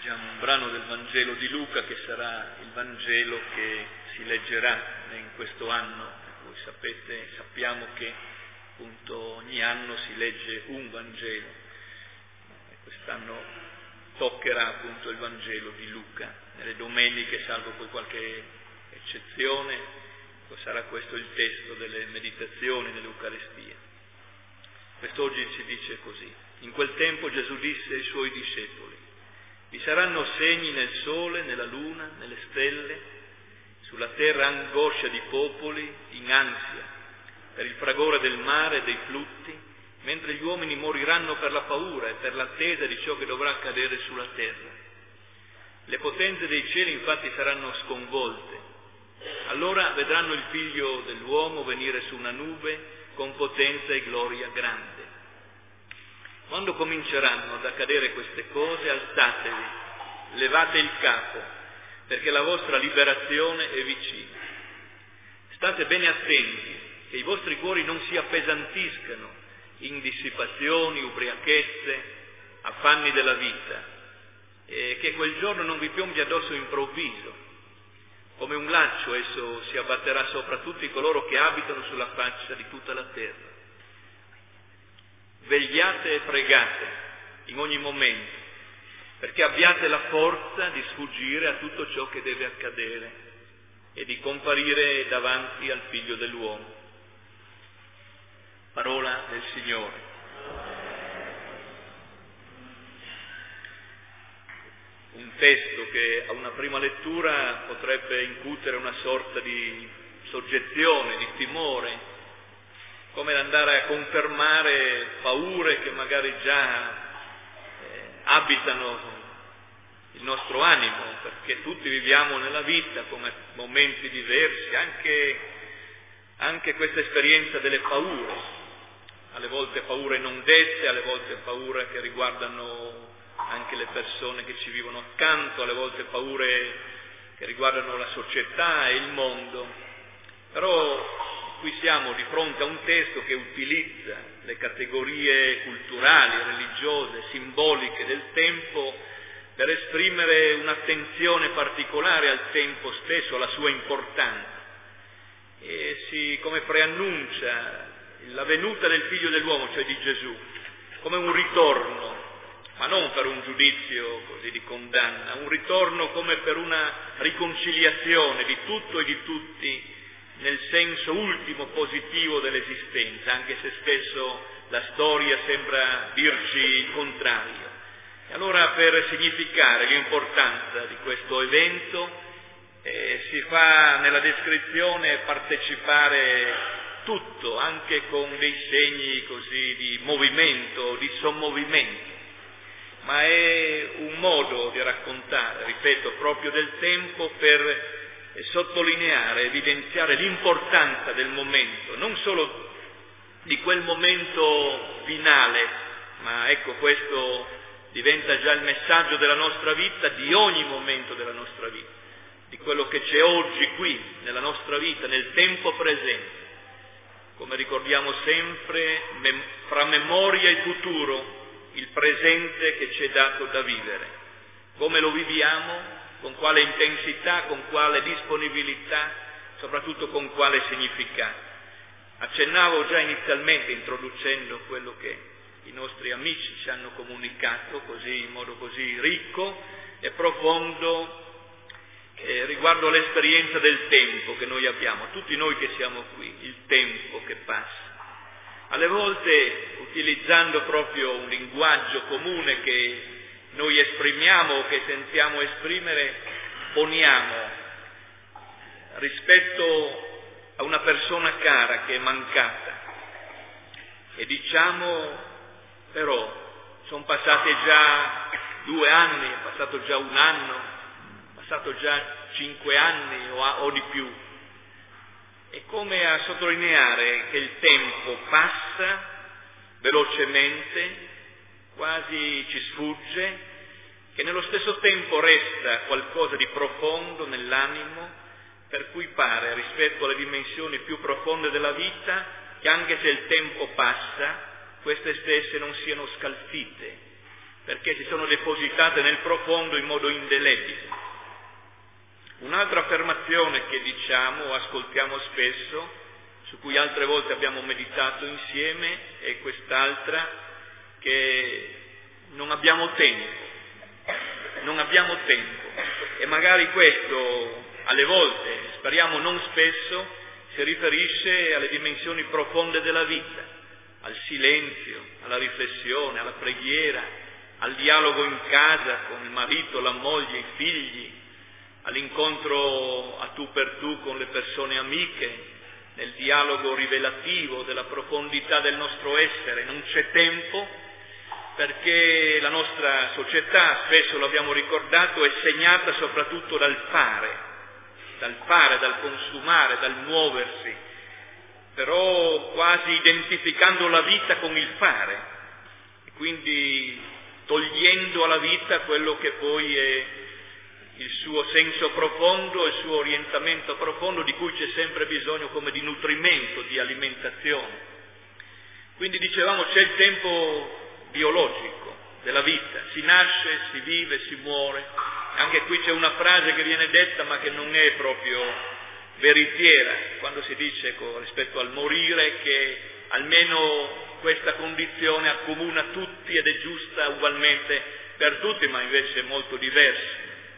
leggiamo un brano del Vangelo di Luca, che sarà il Vangelo che si leggerà in questo anno. Voi sappiamo che appunto ogni anno si legge un Vangelo, e quest'anno toccherà appunto il Vangelo di Luca. Nelle domeniche, salvo poi qualche eccezione, sarà questo il testo delle meditazioni dell'Eucaristia. Quest'oggi ci dice così: in quel tempo Gesù disse ai suoi discepoli: vi saranno segni nel sole, nella luna, nelle stelle, sulla terra angoscia di popoli in ansia per il fragore del mare e dei flutti, mentre gli uomini moriranno per la paura e per l'attesa di ciò che dovrà accadere sulla terra. Le potenze dei cieli infatti saranno sconvolte. Allora vedranno il Figlio dell'uomo venire su una nube con potenza e gloria grande. Quando cominceranno ad accadere queste cose, alzatevi, levate il capo, perché la vostra liberazione è vicina. State bene attenti, che i vostri cuori non si appesantiscano in dissipazioni, ubriachezze, affanni della vita, e che quel giorno non vi piombi addosso improvviso. Come un laccio esso si abbatterà sopra tutti coloro che abitano sulla faccia di tutta la terra. Vegliate e pregate in ogni momento, perché abbiate la forza di sfuggire a tutto ciò che deve accadere e di comparire davanti al Figlio dell'uomo. Parola del Signore. Un testo che a una prima lettura potrebbe incutere una sorta di soggezione, di timore, come andare a confermare paure che magari già abitano il nostro animo, perché tutti viviamo nella vita come momenti diversi, anche questa esperienza delle paure, alle volte paure non dette, alle volte paure che riguardano anche le persone che ci vivono accanto, alle volte paure che riguardano la società e il mondo. Però qui siamo di fronte a un testo che utilizza le categorie culturali, religiose, simboliche del tempo per esprimere un'attenzione particolare al tempo stesso, alla sua importanza, e come preannuncia la venuta del Figlio dell'uomo, cioè di Gesù, come un ritorno, ma non per un giudizio così di condanna, un ritorno come per una riconciliazione di tutto e di tutti nel senso ultimo positivo dell'esistenza, anche se spesso la storia sembra dirci il contrario. E allora, per significare l'importanza di questo evento, si fa nella descrizione partecipare tutto, anche con dei segni così di movimento, di sommovimento. Ma è un modo di raccontare, ripeto, proprio del tempo per sottolineare, evidenziare l'importanza del momento, non solo di quel momento finale, ma ecco, questo diventa già il messaggio della nostra vita, di ogni momento della nostra vita, di quello che c'è oggi qui, nella nostra vita, nel tempo presente. Come ricordiamo sempre, fra memoria e futuro, il presente che ci è dato da vivere. Come lo viviamo? Con quale intensità, con quale disponibilità, soprattutto con quale significato. Accennavo già inizialmente, introducendo quello che i nostri amici ci hanno comunicato così, in modo così ricco e profondo, riguardo l'esperienza del tempo che noi abbiamo, tutti noi che siamo qui, il tempo che passa. Alle volte, utilizzando proprio un linguaggio comune che noi esprimiamo o che sentiamo esprimere, poniamo rispetto a una persona cara che è mancata e diciamo: però sono passati già 2 anni, è passato già 1 anno, è passato già 5 anni o di più. È come a sottolineare che il tempo passa velocemente, quasi ci sfugge, che nello stesso tempo resta qualcosa di profondo nell'animo, per cui pare, rispetto alle dimensioni più profonde della vita, che anche se il tempo passa, queste stesse non siano scalfite, perché si sono depositate nel profondo in modo indelebile. Un'altra affermazione che diciamo o ascoltiamo spesso, su cui altre volte abbiamo meditato insieme, è quest'altra, che non abbiamo tempo. Non abbiamo tempo. E magari questo, alle volte, speriamo non spesso, si riferisce alle dimensioni profonde della vita, al silenzio, alla riflessione, alla preghiera, al dialogo in casa con il marito, la moglie, i figli, all'incontro a tu per tu con le persone amiche, nel dialogo rivelativo della profondità del nostro essere. Non c'è tempo perché la nostra società, spesso lo abbiamo ricordato, è segnata soprattutto dal fare, dal consumare, dal muoversi, però quasi identificando la vita con il fare, e quindi togliendo alla vita quello che poi è il suo senso profondo, il suo orientamento profondo, di cui c'è sempre bisogno come di nutrimento, di alimentazione. Quindi dicevamo c'è il tempo biologico della vita, si nasce, si vive, si muore. Anche qui c'è una frase che viene detta ma che non è proprio veritiera, quando si dice rispetto al morire che almeno questa condizione accomuna tutti ed è giusta ugualmente per tutti, ma invece è molto diversa.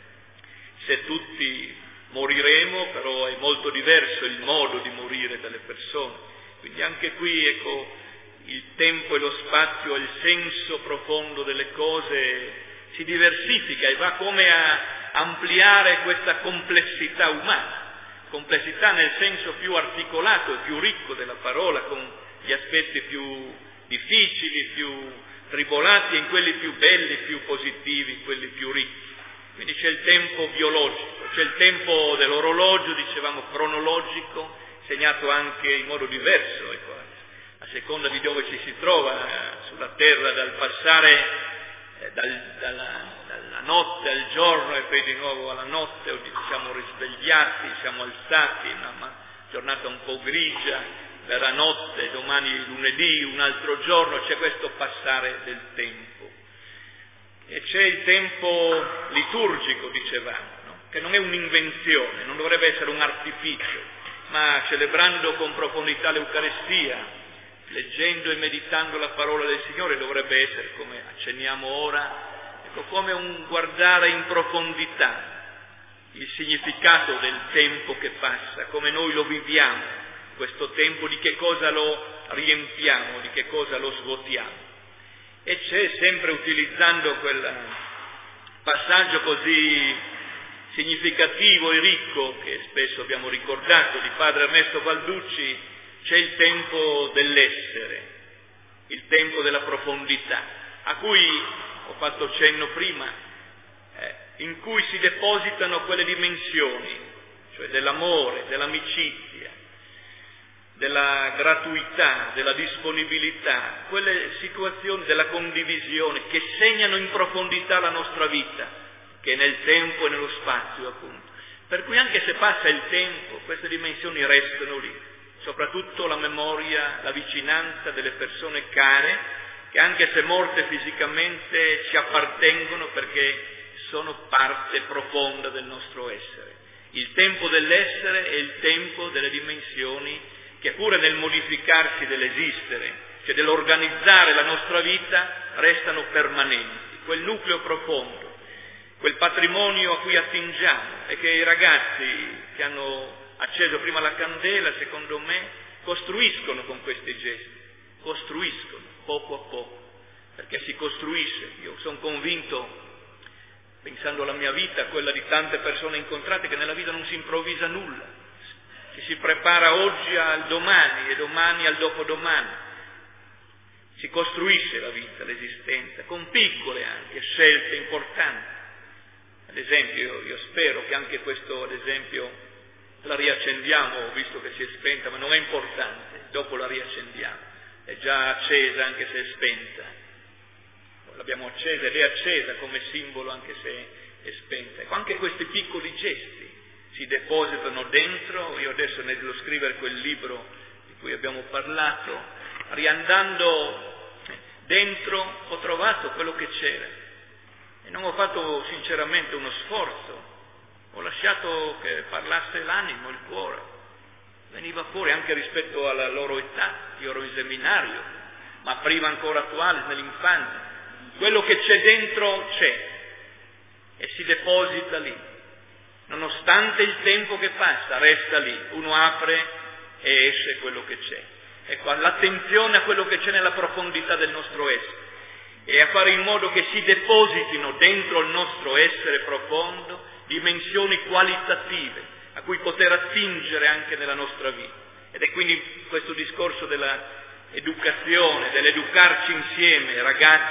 Se tutti moriremo, però è molto diverso il modo di morire delle persone. Quindi anche qui, ecco, il tempo e lo spazio, il senso profondo delle cose si diversifica e va come a ampliare questa complessità umana, complessità nel senso più articolato e più ricco della parola, con gli aspetti più difficili, più tribolati, e in quelli più belli, più positivi, quelli più ricchi. Quindi c'è il tempo biologico, c'è il tempo dell'orologio, dicevamo cronologico, segnato anche in modo diverso, ecco, a seconda di dove ci si trova sulla terra, dal passare dalla notte al giorno e poi di nuovo alla notte, oggi siamo risvegliati, siamo alzati, una giornata un po' grigia, verrà notte, domani lunedì, un altro giorno, c'è questo passare del tempo. E c'è il tempo liturgico, dicevamo, no? Che non è un'invenzione, non dovrebbe essere un artificio, ma celebrando con profondità l'Eucaristia, leggendo e meditando la parola del Signore, dovrebbe essere, come accenniamo ora, ecco, come un guardare in profondità il significato del tempo che passa, come noi lo viviamo, questo tempo, di che cosa lo riempiamo, di che cosa lo svuotiamo. E c'è, sempre utilizzando quel passaggio così significativo e ricco che spesso abbiamo ricordato di padre Ernesto Balducci, c'è il tempo dell'essere, il tempo della profondità, a cui ho fatto cenno prima, in cui si depositano quelle dimensioni, cioè dell'amore, dell'amicizia, della gratuità, della disponibilità, quelle situazioni della condivisione che segnano in profondità la nostra vita, che è nel tempo e nello spazio, appunto. Per cui anche se passa il tempo, queste dimensioni restano lì, soprattutto la memoria, la vicinanza delle persone care, che anche se morte fisicamente ci appartengono perché sono parte profonda del nostro essere. Il tempo dell'essere è il tempo delle dimensioni che pure nel modificarsi dell'esistere, cioè dell'organizzare la nostra vita, restano permanenti. Quel nucleo profondo, quel patrimonio a cui attingiamo e che i ragazzi che hanno acceso prima la candela, secondo me, costruiscono con questi gesti, costruiscono poco a poco, perché si costruisce. Io sono convinto, pensando alla mia vita, quella di tante persone incontrate, che nella vita non si improvvisa nulla. Ci si prepara oggi al domani e domani al dopodomani. Si costruisce la vita, l'esistenza, con piccole anche scelte importanti. Ad esempio, io spero che anche questo, ad esempio, la riaccendiamo, visto che si è spenta, ma non è importante, dopo la riaccendiamo. È già accesa anche se è spenta. L'abbiamo accesa ed è accesa come simbolo anche se è spenta. Ecco, anche questi piccoli gesti si depositano dentro. Io adesso nello scrivere quel libro di cui abbiamo parlato, riandando dentro ho trovato quello che c'era e non ho fatto sinceramente uno sforzo, ho lasciato che parlasse l'animo, il cuore, veniva fuori anche rispetto alla loro età, io ero in seminario, ma prima ancora attuale, nell'infanzia, quello che c'è dentro c'è e si deposita lì, nonostante il tempo che passa, resta lì, uno apre e esce quello che c'è. Ecco, l'attenzione a quello che c'è nella profondità del nostro essere e a fare in modo che si depositino dentro il nostro essere profondo dimensioni qualitative a cui poter attingere anche nella nostra vita. Ed è quindi questo discorso della educazione, dell'educarci insieme,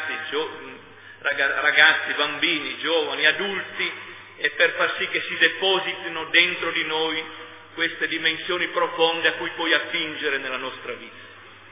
ragazzi, bambini, giovani, adulti, e per far sì che si depositino dentro di noi queste dimensioni profonde a cui poi attingere nella nostra vita.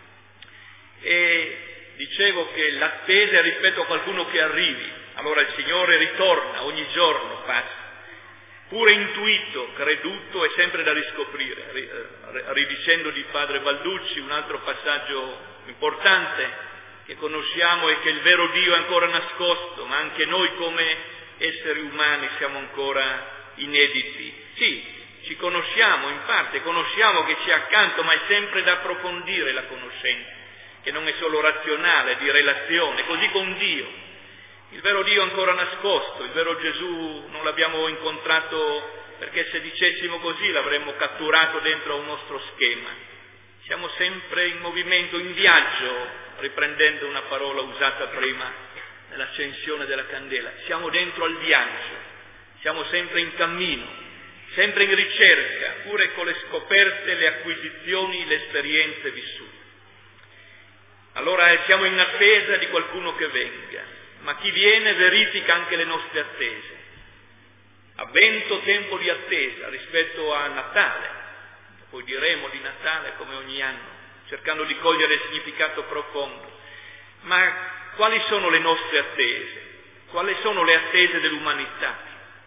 E dicevo che l'attesa è rispetto a qualcuno che arrivi, allora il Signore ritorna, ogni giorno passa, pure intuito, creduto è sempre da riscoprire. Ridicendo di padre Balducci, un altro passaggio importante che conosciamo è che il vero Dio è ancora nascosto, ma anche noi come esseri umani siamo ancora inediti. Sì, ci conosciamo in parte, conosciamo che c'è accanto, ma è sempre da approfondire la conoscenza, che non è solo razionale, è di relazione, così con Dio. Il vero Dio è ancora nascosto, il vero Gesù non l'abbiamo incontrato perché se dicessimo così l'avremmo catturato dentro a un nostro schema. Siamo sempre in movimento, in viaggio, riprendendo una parola usata prima nell'accensione della candela. Siamo dentro al viaggio, siamo sempre in cammino, sempre in ricerca, pure con le scoperte, le acquisizioni, le esperienze vissute. Allora siamo in attesa di qualcuno che venga. Ma chi viene verifica anche le nostre attese. Avvento, tempo di attesa rispetto a Natale, poi diremo di Natale come ogni anno, cercando di cogliere il significato profondo. Ma quali sono le nostre attese? Quali sono le attese dell'umanità?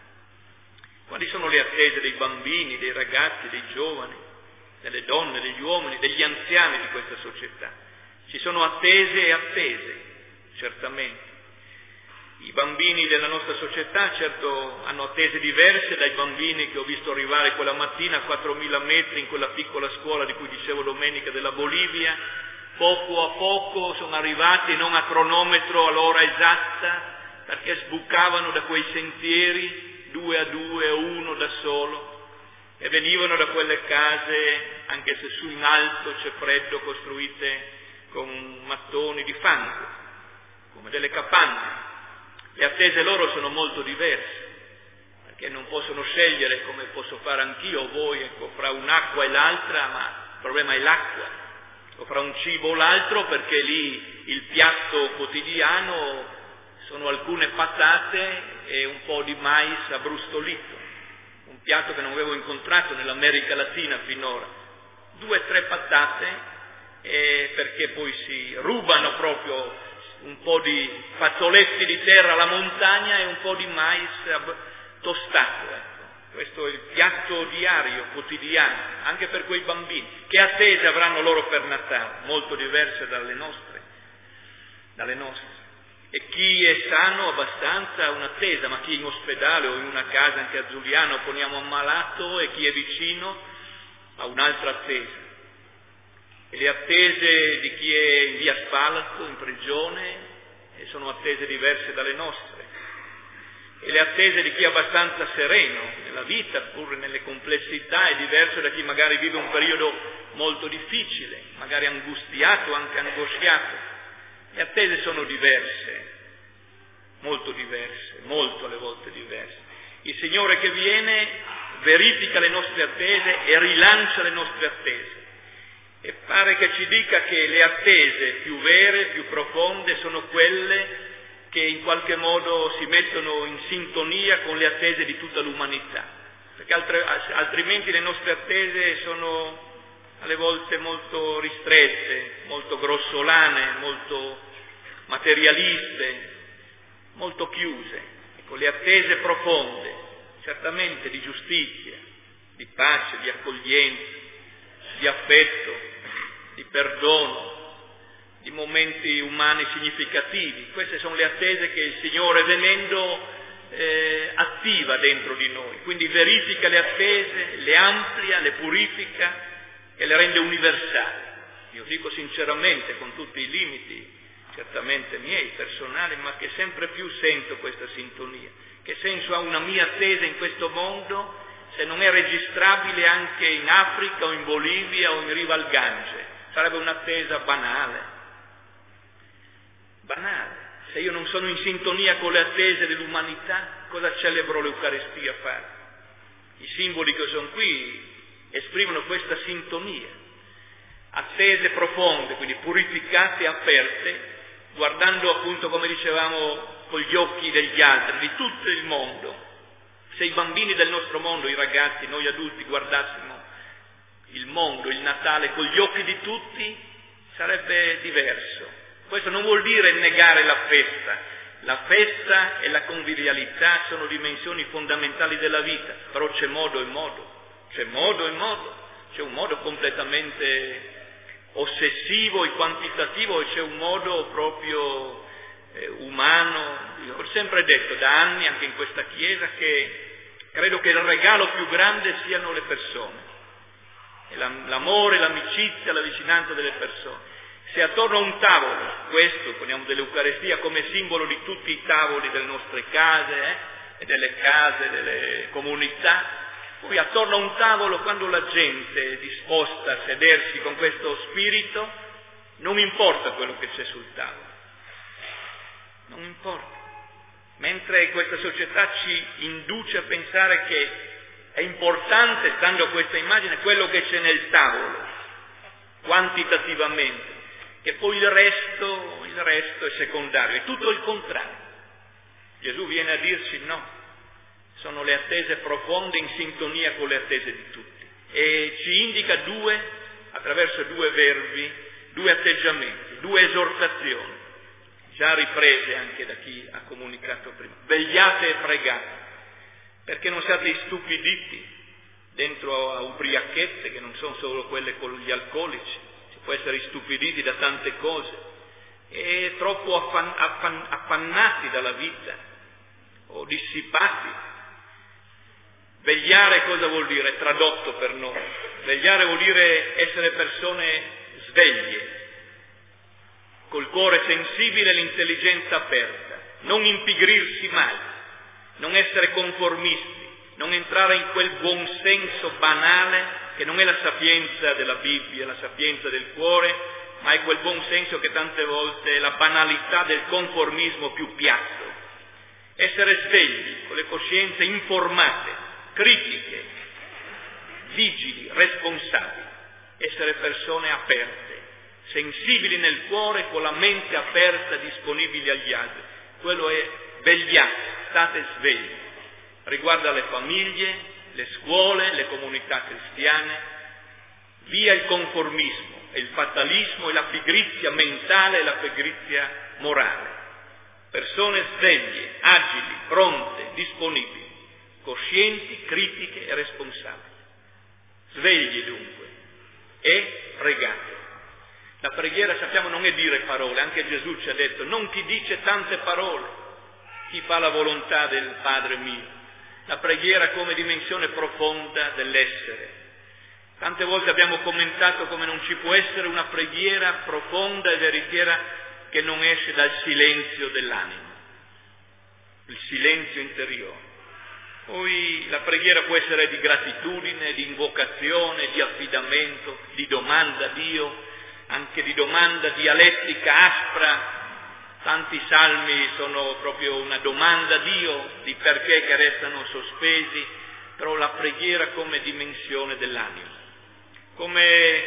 Quali sono le attese dei bambini, dei ragazzi, dei giovani, delle donne, degli uomini, degli anziani di questa società? Ci sono attese e attese, certamente. I bambini della nostra società certo hanno attese diverse dai bambini che ho visto arrivare quella mattina a 4.000 metri in quella piccola scuola di cui dicevo domenica della Bolivia. Poco a poco sono arrivati non a cronometro all'ora esatta perché sbucavano da quei sentieri 2 a 2 o uno da solo e venivano da quelle case, anche se su in alto c'è freddo, costruite con mattoni di fango, come delle capanne. Le attese loro sono molto diverse, perché non possono scegliere come posso fare anch'io o voi, ecco, fra un'acqua e l'altra, ma il problema è l'acqua, o fra un cibo o l'altro, perché lì il piatto quotidiano sono alcune patate e un po' di mais abbrustolito, un piatto che non avevo incontrato nell'America Latina finora, 2 o 3 patate, perché poi si rubano proprio un po' di fazzoletti di terra alla montagna e un po' di mais tostato. Ecco. Questo è il piatto diario, quotidiano, anche per quei bambini. Che attese avranno loro per Natale? Molto diverse dalle nostre. E chi è sano abbastanza ha un'attesa, ma chi è in ospedale o in una casa, anche a Giuliano, poniamo ammalato, e chi è vicino ha un'altra attesa. E le attese di chi è in via Spalato, in prigione, sono attese diverse dalle nostre. E le attese di chi è abbastanza sereno nella vita, pur nelle complessità, è diverso da chi magari vive un periodo molto difficile, magari angustiato, anche angosciato. Le attese sono diverse, molto alle volte diverse. Il Signore che viene verifica le nostre attese e rilancia le nostre attese. E pare che ci dica che le attese più vere, più profonde, sono quelle che in qualche modo si mettono in sintonia con le attese di tutta l'umanità, perché altrimenti le nostre attese sono alle volte molto ristrette, molto grossolane, molto materialiste, molto chiuse. Ecco, le attese profonde, certamente di giustizia, di pace, di accoglienza, di affetto, di perdono, di momenti umani significativi. Queste sono le attese che il Signore venendo attiva dentro di noi, quindi verifica le attese, le amplia, le purifica e le rende universali. Io dico sinceramente, con tutti i limiti certamente miei, personali, ma che sempre più sento questa sintonia. Che senso ha una mia attesa in questo mondo se non è registrabile anche in Africa o in Bolivia o in riva al Gange? Sarebbe un'attesa banale. Se io non sono in sintonia con le attese dell'umanità, cosa celebro l'Eucaristia a fare? I simboli che sono qui esprimono questa sintonia. Attese profonde, quindi purificate e aperte, guardando appunto, come dicevamo, con gli occhi degli altri, di tutto il mondo. Se i bambini del nostro mondo, i ragazzi, noi adulti guardassimo il mondo, il Natale, con gli occhi di tutti, sarebbe diverso. Questo non vuol dire negare la festa. La festa e la convivialità sono dimensioni fondamentali della vita, però c'è modo e modo. C'è un modo completamente ossessivo e quantitativo e c'è un modo proprio umano. Io ho sempre detto da anni, anche in questa chiesa, che credo che il regalo più grande siano le persone, l'amore, l'amicizia, la vicinanza delle persone. Se attorno a un tavolo, questo poniamo dell'Eucaristia come simbolo di tutti i tavoli delle nostre case e delle case, delle comunità, poi attorno a un tavolo, quando la gente è disposta a sedersi con questo spirito, non importa quello che c'è sul tavolo, non importa. Mentre questa società ci induce a pensare che è importante, stando a questa immagine, quello che c'è nel tavolo, quantitativamente, che poi il resto è secondario, è tutto il contrario. Gesù viene a dirci no, sono le attese profonde in sintonia con le attese di tutti e ci indica attraverso due verbi, due atteggiamenti, due esortazioni, già riprese anche da chi ha comunicato prima. Vegliate e pregate, perché non siate istupiditi dentro a ubriachezze che non sono solo quelle con gli alcolici. Può essere istupiditi da tante cose e troppo affannati dalla vita o dissipati. Vegliare cosa vuol dire? Tradotto per noi. Vegliare vuol dire essere persone sveglie, col cuore sensibile e l'intelligenza aperta, non impigrirsi mai, non essere conformisti, non entrare in quel buon senso banale che non è la sapienza della Bibbia, la sapienza del cuore, ma è quel buon senso che tante volte è la banalità del conformismo più piatto. Essere svegli, con le coscienze informate, critiche, vigili, responsabili. Essere persone aperte, sensibili nel cuore, con la mente aperta, disponibili agli altri. Quello è vegliate, state svegli. Riguarda le famiglie, le scuole, le comunità cristiane, via il conformismo, il fatalismo e la pigrizia mentale e la pigrizia morale. Persone sveglie, agili, pronte, disponibili, coscienti, critiche e responsabili. Svegli dunque e pregate. La preghiera, sappiamo, non è dire parole, anche Gesù ci ha detto: non chi dice tante parole, chi fa la volontà del Padre mio. La preghiera come dimensione profonda dell'essere. Tante volte abbiamo commentato come non ci può essere una preghiera profonda e veritiera che non esce dal silenzio dell'anima, il silenzio interiore. Poi la preghiera può essere di gratitudine, di invocazione, di affidamento, di domanda a Dio, anche di domanda dialettica aspra. Tanti salmi sono proprio una domanda a Dio di perché che restano sospesi, però la preghiera come dimensione dell'anima, come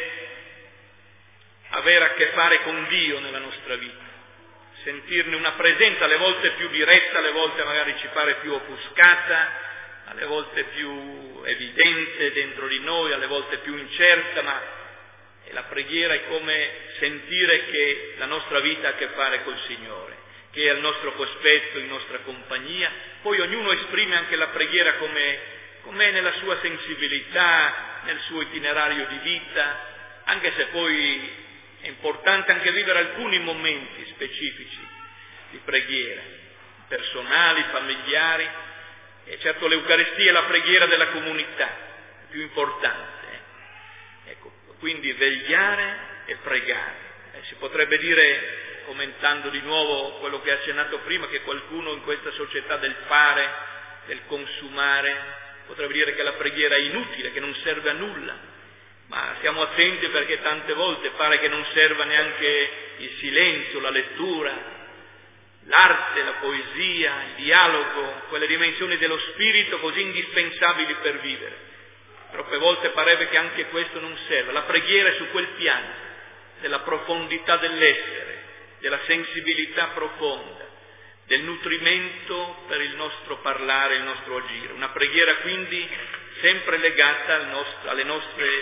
avere a che fare con Dio nella nostra vita, sentirne una presenza alle volte più diretta, alle volte magari ci pare più offuscata, alle volte più evidente dentro di noi, alle volte più incerta, ma la preghiera è come sentire che la nostra vita ha a che fare col Signore, che è al nostro cospetto, in nostra compagnia. Poi ognuno esprime anche la preghiera com'è nella sua sensibilità, nel suo itinerario di vita, anche se poi È importante anche vivere alcuni momenti specifici di preghiera, personali, familiari, e certo l'Eucaristia è la preghiera della comunità, più importante. Ecco, quindi vegliare e pregare. Si potrebbe dire, commentando di nuovo quello che ha accennato prima, che qualcuno in questa società del fare, del consumare, potrebbe dire che la preghiera è inutile, che non serve a nulla, ma stiamo attenti perché tante volte pare che non serva neanche il silenzio, la lettura, l'arte, la poesia, il dialogo, quelle dimensioni dello spirito così indispensabili per vivere. Troppe volte parrebbe che anche questo non serve. La preghiera è su quel piano della profondità dell'essere, della sensibilità profonda, del nutrimento per il nostro parlare, il nostro agire. Una preghiera quindi sempre legata alle nostre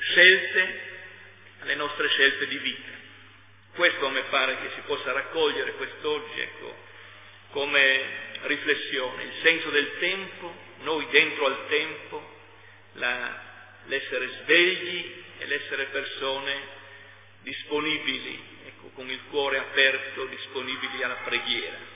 scelte di vita. Questo a me pare che si possa raccogliere quest'oggi, ecco, come riflessione, il senso del tempo, noi dentro al tempo, l'essere svegli e l'essere persone disponibili, ecco, con il cuore aperto, disponibili alla preghiera.